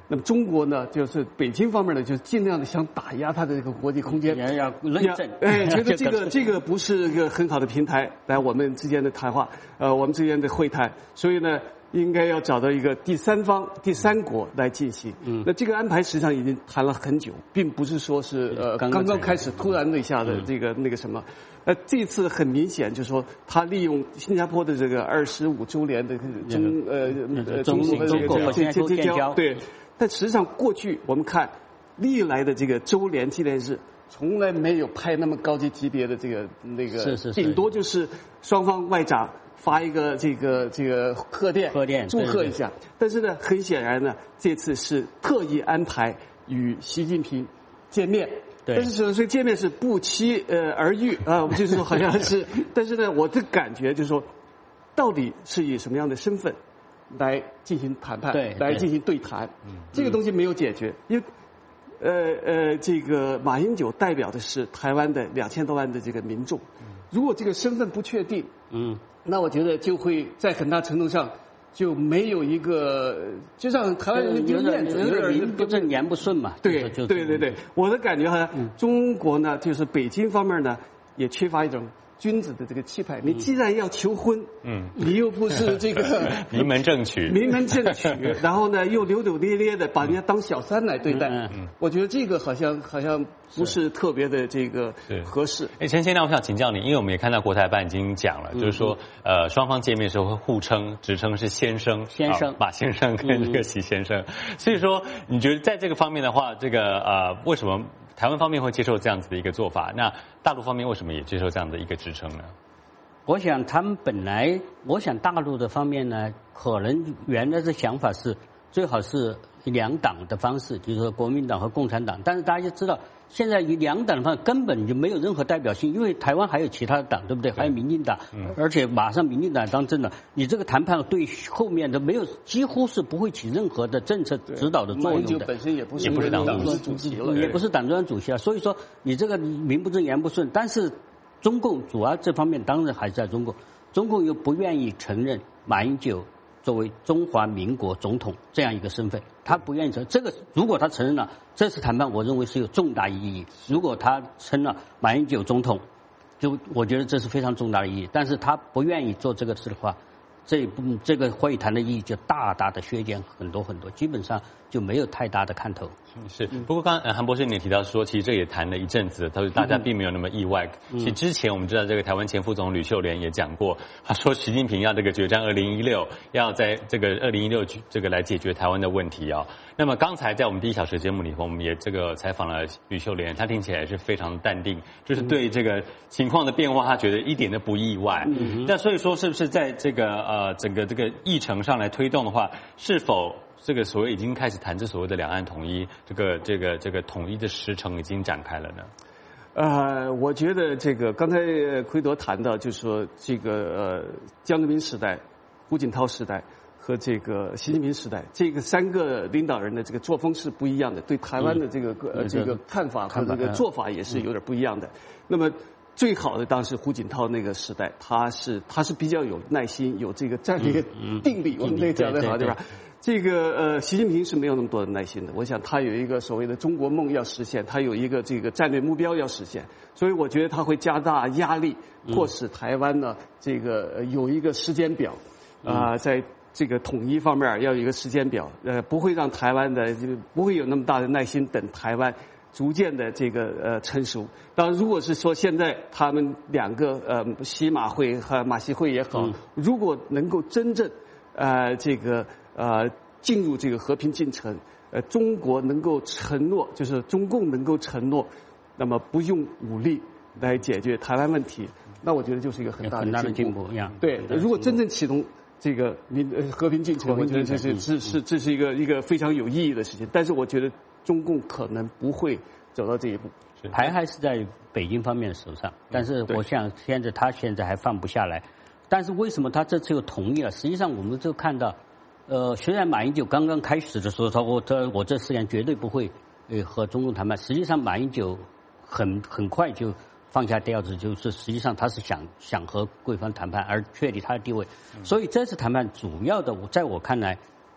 那么中国呢，就是北京方面呢，就尽量的想打压它的这个国际空间， 也要论证。 哎，觉得这个这个不是一个很好的平台来我们之间的谈话，呃，我们之间的会谈，所以呢，应该要找到一个第三方、第三国来进行。嗯，那这个安排实际上已经谈了很久，并不是说是呃刚刚开始突然的一下的这个那个什么。呃，这次很明显就是说，他利用新加坡的这个二十五周年的中呃呃中国的这个建建交，对。但实际上，过去我们看历来的这个周年纪念日，从来没有派那么高级级别的这个那个， 是是是， 顶多就是双方外长发一个这个这个贺电， 贺电祝贺一下。但是呢，很显然呢，这次是特意安排与习近平见面。但是所以见面是不期呃而遇啊，就是说好像是，但是呢，我的感觉就是说，到底是以什么样的身份来进行谈判， 对， 来进行对谈，这个东西没有解决，因为呃呃，这个马英九代表的是台湾的两千多万的这个民众，如果这个身份不确定，嗯，那我觉得就会在很大程度上。就没有一个，就让台湾人就面子， 有点名不正言不顺嘛。 对对对对，我的感觉好像中国呢，就是北京方面呢，也缺乏一种君子的这个气派。你既然要求婚，嗯，你又不是这个名门正娶， 名门正娶，然后呢又扭扭捏捏的把人家当小三来对待，嗯，我觉得这个好像好像不是特别的这个合适。 哎，陈先生，我想请教你，因为我们也看到国台办已经讲了，就是说，呃，双方见面的时候会互称，直称是先生， 先生， 马先生跟这个习先生。所以说，你觉得在这个方面的话，这个呃，为什么台湾方面会接受这样子的一个做法？那大陆方面为什么也接受这样的一个支撑呢？ 我想他们本来，我想大陆的方面呢，可能原来的想法是最好是两党的方式，就是说国民党和共产党。但是大家就知道，现在以两党的方式根本就没有任何代表性，因为台湾还有其他的党，对不对？还有民进党，嗯、而且马上民进党当政了，你这个谈判对后面的没有，几乎是不会起任何的政策指导的作用的。马英九本身也不是也不是党主席了， 也不是党中央主席啊。所以说你这个名不正言不顺，但是中共主要这方面当然还是在中共，中共又不愿意承认马英九作为中华民国总统这样一个身份，他不愿意承认这个。如果他承认了，这次谈判我认为是有重大意义。如果他称了马英九总统，就我觉得这是非常重大的意义。但是他不愿意做这个事的话，这一步这个会谈的意义就大大的削减很多很多，基本上就没有太大的看头。 是，不过刚刚韩博士你也提到说，其实这也谈了一阵子，他说大家并没有那么意外。嗯、其实之前我们知道，这个台湾前副总统吕秀莲也讲过，他说习近平要这个决战二零一六，要在这个二零一六这个来解决台湾的问题啊。那么刚才在我们第一小时节目里头，我们也这个采访了吕秀莲，他听起来是非常淡定，就是对这个情况的变化，他觉得一点都不意外。嗯、那所以说，是不是在这个呃整个这个议程上来推动的话，是否这个所谓已经开始谈这所谓的两岸统一，这个这个这个统一的时程已经展开了呢？ 呃，我觉得这个刚才奎德谈到，就是说这个呃江泽民时代、胡锦涛时代和这个习近平时代，这个三个领导人的这个作风是不一样的，对台湾的这个、嗯、呃这个看法和这个做法也是有点不一样的。嗯、那么最好的当时胡锦涛那个时代，他是他是比较有耐心，有这个战略定力，嗯、我们这个讲得好，对吧？这个呃，习近平是没有那么多的耐心的。我想他有一个所谓的中国梦要实现，他有一个这个战略目标要实现，所以我觉得他会加大压力，迫使台湾呢这个有一个时间表，啊、呃，在这个统一方面要有一个时间表，呃，不会让台湾的不会有那么大的耐心等台湾逐渐的这个呃成熟。当然，如果是说现在他们两个呃习马会和马习会也好，嗯、如果能够真正呃这个呃进入这个和平进程，呃中国能够承诺，就是中共能够承诺，那么不用武力来解决台湾问题，那我觉得就是一个很大的进步。很大的进步呀。对，如果真正启动这个民和平进程，我觉得这是这是这是一个一个非常有意义的事情。但是我觉得中共可能不会走到这一步。 牌还是在北京方面的手上，但是我想现在他现在还放不下来。但是为什么他这次又同意了？实际上我们就看到，呃，虽然马英九刚刚开始的时候说我这我这四年绝对不会呃和中共谈判，实际上马英九很很快就放下调子，就是实际上他是想想和贵方谈判，而确立他的地位。所以这次谈判主要的，在我看来，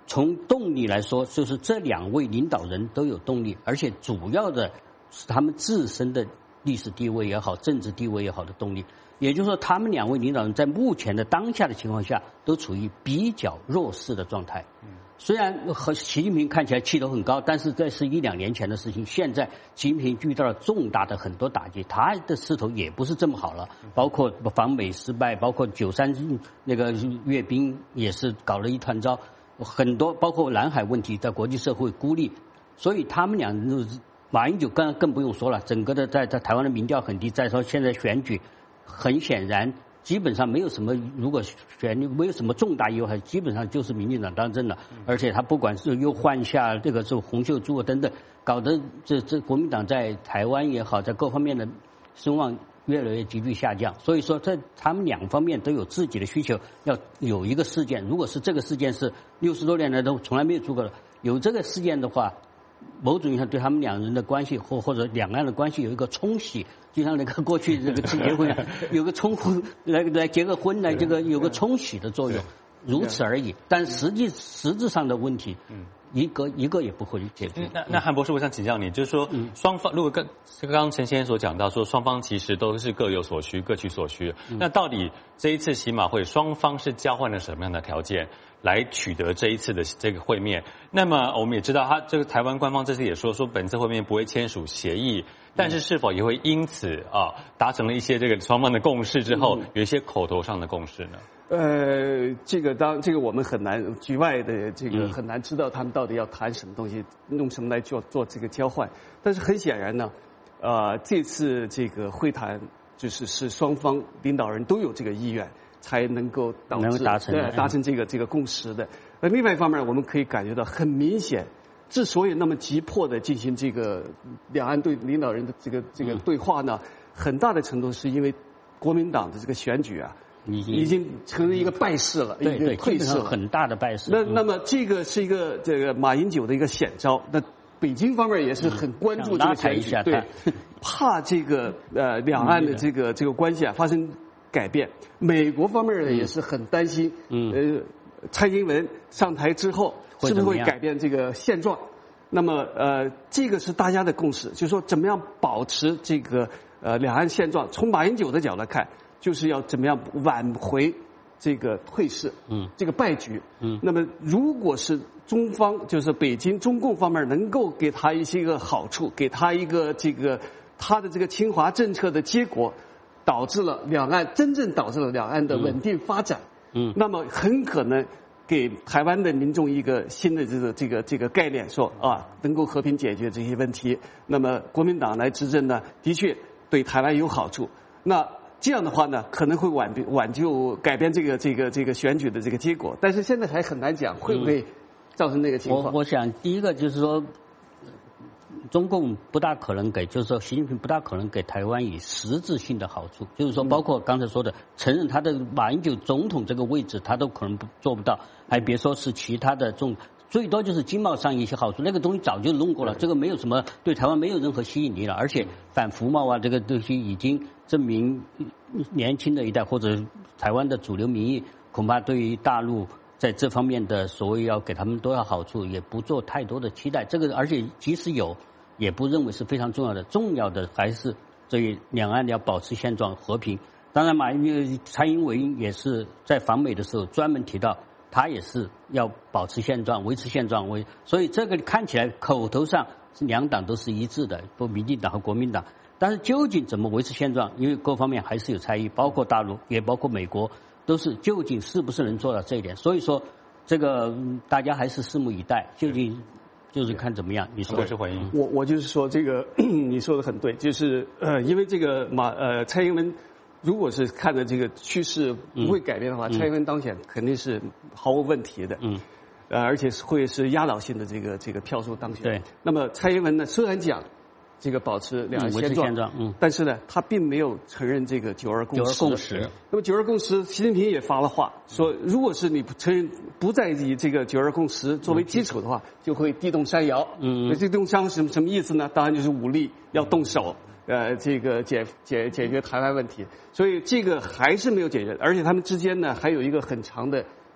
从动力来说，就是这两位领导人都有动力，而且主要的是他们自身的历史地位也好，政治地位也好的动力。也就是说，他们两位领导人在目前的当下的情况下，都处于比较弱势的状态。虽然和习近平看起来气头很高，但是这是一两年前的事情。现在习近平遇到了重大的很多打击，他的势头也不是这么好了。包括访美失败，包括九三那个阅兵也是搞了一团糟，很多包括南海问题在国际社会孤立，所以他们俩马英九更更不用说了，整个的在在台湾的民调很低。再说现在选举，很显然。基本上没有什么，如果选没有什么重大意外，基本上就是民进党当政了。而且他不管是又换下这个是洪秀柱等等，搞得这这国民党在台湾也好，在各方面的声望越来越急剧下降。所以说，在他们两方面都有自己的需求，要有一个事件。如果是这个事件是六十多年来都从来没有出过的，有这个事件的话，某种意义上对他们两人的关系或或者两岸的关系有一个冲洗，就像那个过去这个结婚有个冲婚来来结个婚来这个有个冲洗的作用，如此而已。但实际实质上的问题，一个一个也不会解决。 那那韩博士，我想请教你，就是说双方如果跟刚刚陈先生所讲到说，双方其实都是各有所需，各取所需。那到底这一次习马会双方是交换了什么样的条件？来取得这一次的这个会面，那么我们也知道，他这个台湾官方这次也说，说本次会面不会签署协议，但是是否也会因此啊达成了一些这个双方的共识之后，有一些口头上的共识呢？ 呃，这个当这个我们很难局外的这个很难知道他们到底要谈什么东西，用什么来做做这个交换。但是很显然呢，呃，这次这个会谈就是是双方领导人都有这个意愿。才能够导致达成对达成这个这个共识的。那另外一方面，我们可以感觉到很明显，之所以那么急迫的进行这个两岸对领导人的这个这个对话呢，很大的程度是因为国民党的这个选举啊，已经成为一个败势了， 对对， 退势了， 很大的败势。 那那么这个是一个这个马英九的一个险招。那北京方面也是很关注这个选举，对，怕这个呃两岸的这个这个关系啊发生改变。美国方面呢也是很担心，嗯，呃，蔡英文上台之后是不是会改变这个现状？那么呃，这个是大家的共识，就是说怎么样保持这个呃两岸现状。从马英九的角度来看，就是要怎么样挽回这个退势，嗯，这个败局，嗯。那么如果是中方，就是北京中共方面能够给他一些个好处，给他一个这个他的这个侵华政策的结果。导致了两岸真正导致了两岸的稳定发展，嗯，那么很可能给台湾的民众一个新的这个这个这个概念，说啊能够和平解决这些问题。那么国民党来执政呢，的确对台湾有好处。那这样的话呢，可能会挽挽救改变这个这个这个选举的这个结果。但是现在还很难讲会不会造成那个情况。 我我想第一个就是说。中共不大可能给，就是说习近平不大可能给台湾以实质性的好处，就是说包括刚才说的承认他的马英九总统这个位置，他都可能不做不到，还别说是其他的重，最多就是经贸上一些好处，那个东西早就弄过了，这个没有什么对台湾没有任何吸引力了，而且反服贸啊这个东西已经证明年轻的一代或者台湾的主流民意恐怕对于大陆。在这方面的所谓要给他们多少好处，也不做太多的期待。这个而且即使有，也不认为是非常重要的。重要的还是这于两岸要保持现状和平。当然马蔡英文也是在访美的时候专门提到，他也是要保持现状、维持现状。为所以这个看起来口头上是两党都是一致的，不民进党和国民党。但是究竟怎么维持现状，因为各方面还是有差异，包括大陆，也包括美国。都是究竟是不是能做到这一点？所以说，这个大家还是拭目以待。究竟就是看怎么样。你说是回应我，我就是说这个你说的很对，就是呃，因为这个马呃蔡英文，如果是看着这个趋势不会改变的话，嗯、蔡英文当选肯定是毫无问题的。嗯，呃，而且会是压倒性的这个这个票数当选。 对。 那么蔡英文呢，虽然讲。这个保持两岸现状， 状嗯， 但是呢，他并没有承认这个九二共识。 九二共识。 那么九二共识，习近平也发了话，说如果是你不承认，不再以这个九二共识作为基础的话，就会地动山摇。嗯，这地动山摇什么什么意思呢？当然就是武力要动手，呃，这个解解解决台湾问题。所以这个还是没有解决，而且他们之间呢还有一个很长的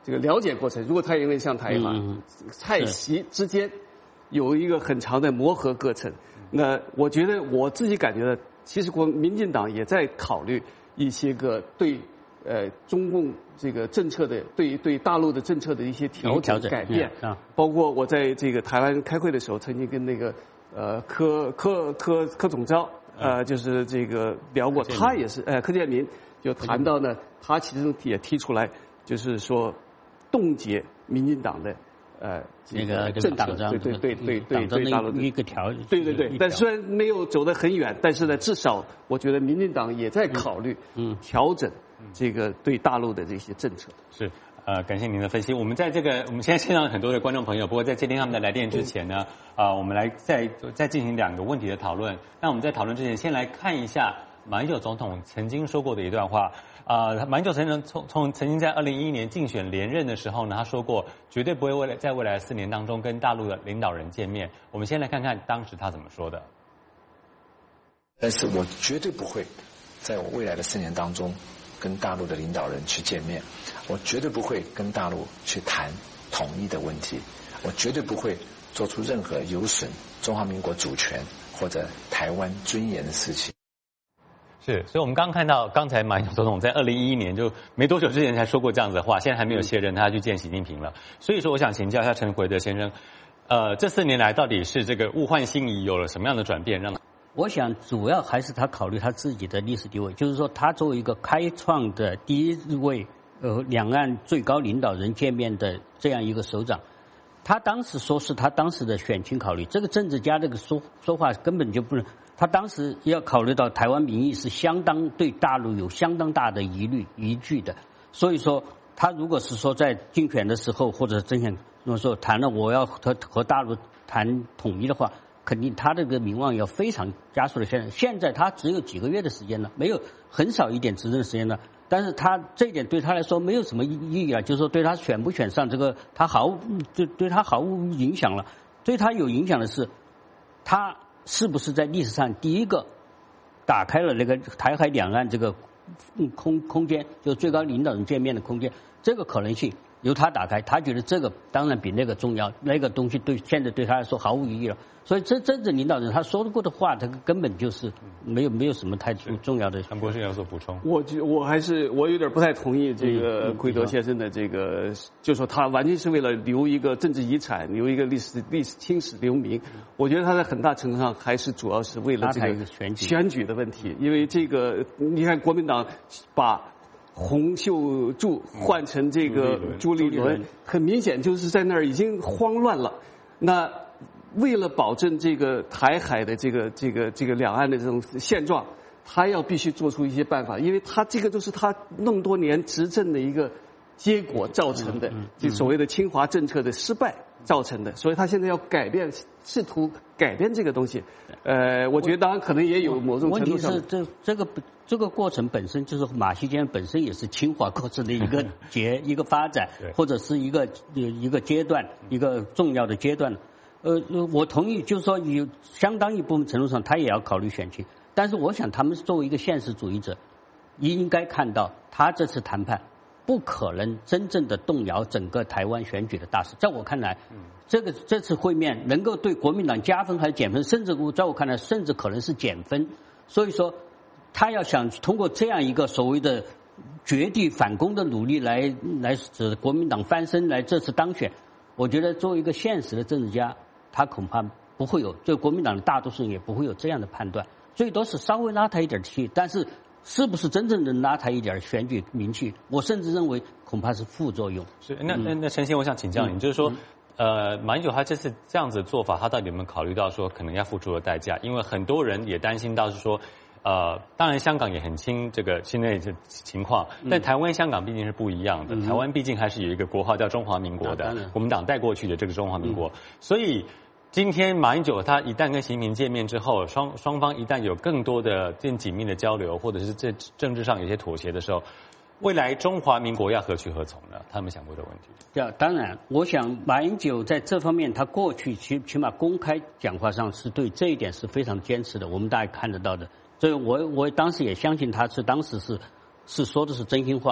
这个了解过程，如果他认为像台法， 嗯、 蔡习之间有一个很长的磨合过程。那我觉得我自己感觉到，其实国民进党也在考虑一些个对呃中共这个政策的对对大陆的政策的一些调整改变， 啊、 包括我在这个台湾开会的时候，曾经跟那个呃柯柯柯柯总召呃就是这个聊过，他也是呃柯建铭就谈到呢，他其实也提出来，就是说冻结民进党的。呃， 那个政策，对对对对对对，大陆一个条， 对对对，但虽然没有走得很远，但是呢，至少我觉得民进党也在考虑嗯调整这个对大陆的这些政策。 是，呃，感谢您的分析。我们在这个我们现在线上很多的观众朋友，不过在接听他们的来电之前呢，啊、呃，我们来再再进行两个问题的讨论。那我们在讨论之前，先来看一下马英九总统曾经说过的一段话。啊，马英九曾经从从曾经在二零一一年竞选连任的时候呢，他说过绝对不会未来在未来四年当中跟大陆的领导人见面。我们先来看看当时他怎么说的。 但是我绝对不会在我未来的四年当中跟大陆的领导人去见面，我绝对不会跟大陆去谈统一的问题，我绝对不会做出任何有损中华民国主权或者台湾尊严的事情。 是，所以我们刚刚看到，刚才马英九总统在二零一一年就没多久之前才说过这样子的话，现在还没有卸任，他去见习近平了。所以说，我想请教一下陈奎德先生，呃，这四年来到底是这个物换星移有了什么样的转变？让我想主要还是他考虑他自己的历史地位，就是说他作为一个开创的第一位呃两岸最高领导人见面的这样一个首长，他当时说是他当时的选情考虑，这个政治家这个说说话根本就不能。他当时要考虑到台湾民意是相当对大陆有相当大的疑虑疑惧的，所以说他如果是说在竞选的时候或者真选如果说谈了我要和和大陆谈统一的话，肯定他这个民望要非常加速的现在现在他只有几个月的时间了，没有很少一点执政时间了，但是他这一点对他来说没有什么意义啊，就是说对他选不选上这个他毫无对对他毫无影响了，对他有影响的是他是不是在历史上第一个打开了那个台海两岸这个空空间，就最高领导人见面的空间，这个可能性由他打开，他觉得这个当然比那个重要，那个东西对现在对他来说毫无意义了。所以这真正领导人他说过的话，他根本就是没有没有什么太重要的。 陈博士要做补充， 我觉我还是我有点不太同意这个奎德先生的这个，嗯、就说他完全是为了留一个政治遗产，留一个历史历史青史留名。我觉得他在很大程度上还是主要是为了这个选举选举的问题，因为这个你看国民党把洪秀柱换成这个朱立伦，很明显就是在那儿已经慌乱了。那为了保证这个台海的这个这个这个两岸的这种现状，他要必须做出一些办法，因为他这个都是他那么多年执政的一个结果造成的，就所谓的清华政策的失败造成的，所以他现在要改变，试图改变这个东西。呃，我觉得当然可能也有某种程度上。 问题是这这个这个过程本身就是马锡坚本身也是清华过程的一个结一个发展，或者是一个一个阶段，一个重要的阶段。呃，我同意，就是说有相当一部分程度上，他也要考虑选情。但是我想，他们作为一个现实主义者，应该看到他这次谈判不可能真正的动摇整个台湾选举的大势。在我看来，这个这次会面能够对国民党加分还是减分，甚至在我看来，甚至可能是减分。所以说，他要想通过这样一个所谓的绝地反攻的努力来来使国民党翻身，来这次当选，我觉得作为一个现实的政治家，他恐怕不会有，对国民党的大多数人也不会有这样的判断，最多是稍微拉抬一点气，但是是不是真正能拉抬一点选举名气，我甚至认为恐怕是副作用。 是，那那那陈先，我想请教你，嗯、就是说，呃，马英九他这次这样子的做法，他到底有没有考虑到说可能要付出的代价？因为很多人也担心到是说。呃，当然香港也很清这个现在的情况，但台湾、香港毕竟是不一样的。嗯、台湾毕竟还是有一个国号叫中华民国的，国民党带过去的这个中华民国，嗯、所以今天马英九他一旦跟习近平见面之后，双双方一旦有更多的更紧密的交流，或者是在政治上有些妥协的时候，未来中华民国要何去何从呢？他们想过的问题。 呀，当然，我想马英九在这方面，他过去起起码公开讲话上是对这一点是非常坚持的，我们大家看得到的。所以我我当时也相信他是当时是是说的是真心话，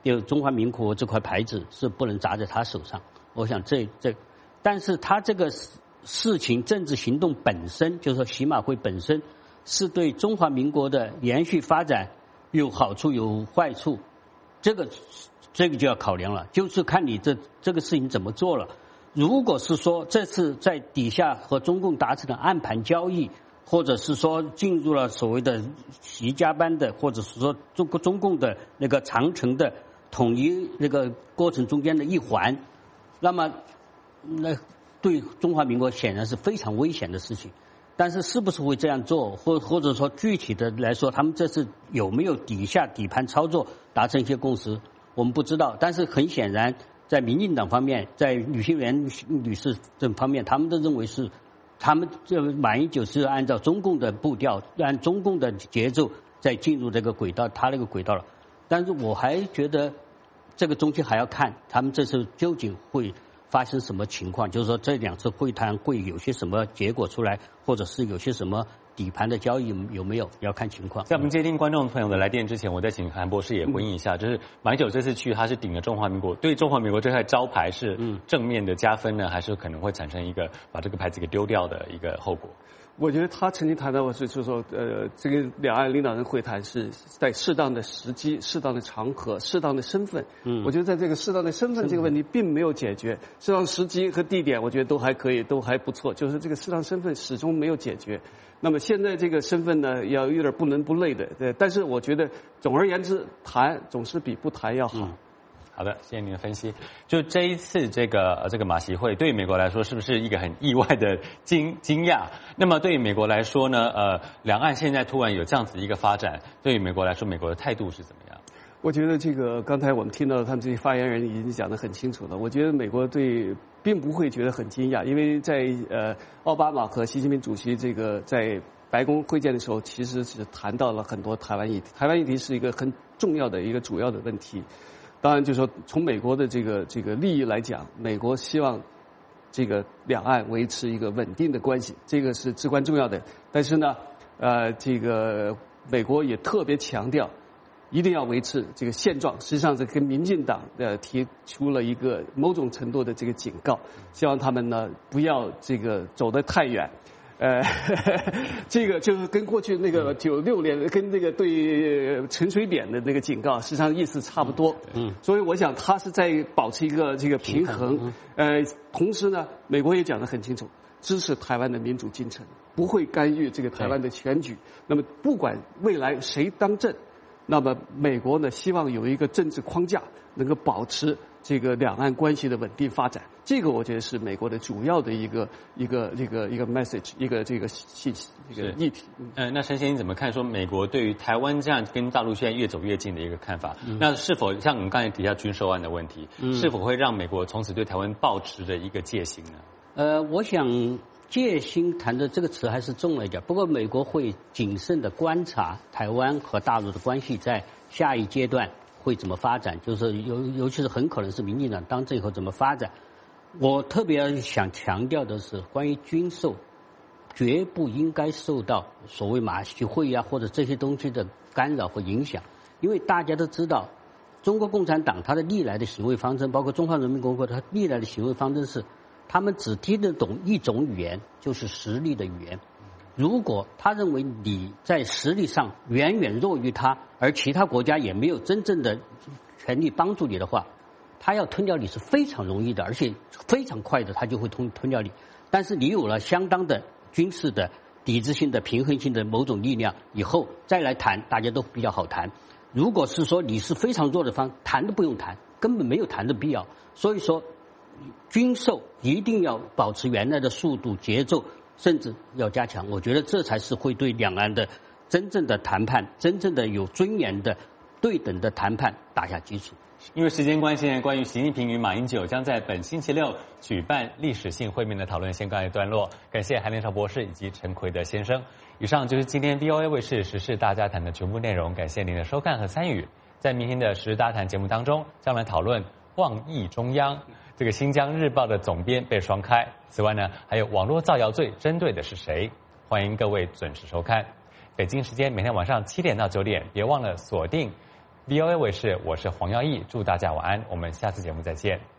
有中华民国这块牌子是不能砸在他手上。我想这这，但是他这个事情政治行动本身，就是说喜马会本身是对中华民国的延续发展有好处有坏处，这个这个就要考量了，就是看你这这个事情怎么做了。如果是说这次在底下和中共达成了暗盘交易，或者是说进入了所谓的习家班的，或者是说中国中共的那个长城的统一那个过程中间的一环，那么那对中华民国显然是非常危险的事情。但是是不是会这样做，或或者说具体的来说，他们这次有没有底下底盘操作达成一些共识，我们不知道。但是很显然，在民进党方面，在吕秀莲女士这方面，他们都认为是，他们这马英九是按照中共的步调，按中共的节奏在进入这个轨道，他那个轨道了。但是我还觉得，这个中间还要看他们这次究竟会发生什么情况，就是说这两次会谈会有些什么结果出来，或者是有些什么底盘的交易有没有，要看情况。 在我们接听观众朋友的来电之前，我再请韩博士也回应一下，嗯、就是马英九这次去，他是顶着中华民国，对中华民国这块招牌是正面的加分呢，还是可能会产生一个把这个牌子给丢掉的一个后果？ 我觉得他曾经谈到过是，就是说，呃，这个两岸领导人会谈是在适当的时机、适当的场合、适当的身份。嗯，我觉得在这个适当的身份这个问题并没有解决，适当时机和地点，我觉得都还可以，都还不错。就是这个适当身份始终没有解决。那么现在这个身份呢，要有点不伦不类的。对，但是我觉得总而言之，谈总是比不谈要好。嗯好的，谢谢您的分析。就这一次这个这个马习会，对于美国来说是不是一个很意外的惊惊讶？那么对于美国来说呢，呃，两岸现在突然有这样子一个发展，对于美国来说，美国的态度是怎么样？ 我觉得这个刚才我们听到他们这些发言人已经讲得很清楚了。我觉得美国对并不会觉得很惊讶，因为在呃奥巴马和习近平主席这个在白宫会见的时候，其实是谈到了很多台湾议题。台湾议题是一个很重要的一个主要的问题。当然，就是说从美国的这个这个利益来讲，美国希望这个两岸维持一个稳定的关系，这个是至关重要的。但是呢，呃，这个美国也特别强调，一定要维持这个现状。实际上，是跟民进党呃提出了一个某种程度的这个警告，希望他们呢不要这个走得太远。呃，这个就是跟过去那个九六年跟那个对陈水扁的那个警告，实际上意思差不多。嗯，所以我想他是在保持一个这个平衡。呃，同时呢，美国也讲得很清楚，支持台湾的民主进程，不会干预这个台湾的选举。那么不管未来谁当政，那么美国呢希望有一个政治框架，能够保持这个两岸关系的稳定发展。这个我觉得是美国的主要的一个一个一个一个 message， 一个这个信息，一个议题。 呃，那陈先生怎么看说美国对于台湾这样跟大陆现在越走越近的一个看法？嗯、那是否像我们刚才提到军售案的问题，嗯、是否会让美国从此对台湾抱持着一个戒心呢？ 呃，我想戒心谈的这个词还是重了一点，不过美国会谨慎的观察台湾和大陆的关系在下一阶段会怎么发展，就是尤尤其是很可能是民进党当政以后怎么发展。我特别想强调的是，关于军售，绝不应该受到所谓马习会啊或者这些东西的干扰和影响，因为大家都知道，中国共产党它的历来的行为方针，包括中华人民共和国它历来的行为方针是，他们只听得懂一种语言，就是实力的语言。如果他认为你在实力上远远弱于他，而其他国家也没有真正的权力帮助你的话，他要吞掉你是非常容易的，而且非常快的，他就会吞吞掉你。但是你有了相当的军事的抵制性的平衡性的某种力量以后，再来谈，大家都比较好谈。如果是说你是非常弱的方，谈都不用谈，根本没有谈的必要。所以说，军售一定要保持原来的速度节奏，甚至要加强。我觉得这才是会对两岸的真正的谈判，真正的有尊严的对等的谈判打下基础。 因为时间关系，关于习近平与马英九将在本星期六举办历史性会面的讨论先告一段落。感谢韩连朝博士以及陈奎德先生。以上就是今天 V O A 卫视时事大家谈的全部内容，感谢您的收看和参与。在明天的时事大谈节目当中，将来讨论妄议中央，这个新疆日报的总编被双开。此外呢，还有网络造谣罪针对的是谁？欢迎各位准时收看。北京时间每天晚上七点到九点，别忘了锁定 V O A 卫视，我是黄耀义，祝大家晚安，我们下次节目再见。